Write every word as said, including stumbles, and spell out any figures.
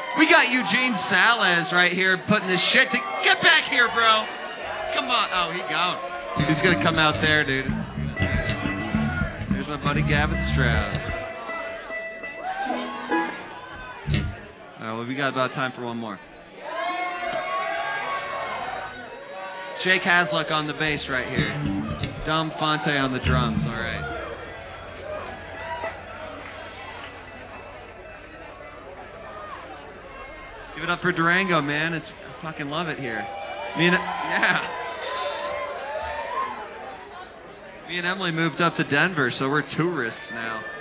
We got Eugene Salas right here putting this shit to get back here, bro. Come on. Oh, he gone. He's gonna come out there, dude. Here's my buddy Gavin Stroud. All right, well, we got about time for one more. Jake Hasluck on the bass right here. Dom Fonte on the drums, all right. Give it up for Durango, man. It's I fucking love it here. Me and yeah. Me and Emily moved up to Denver, so we're tourists now.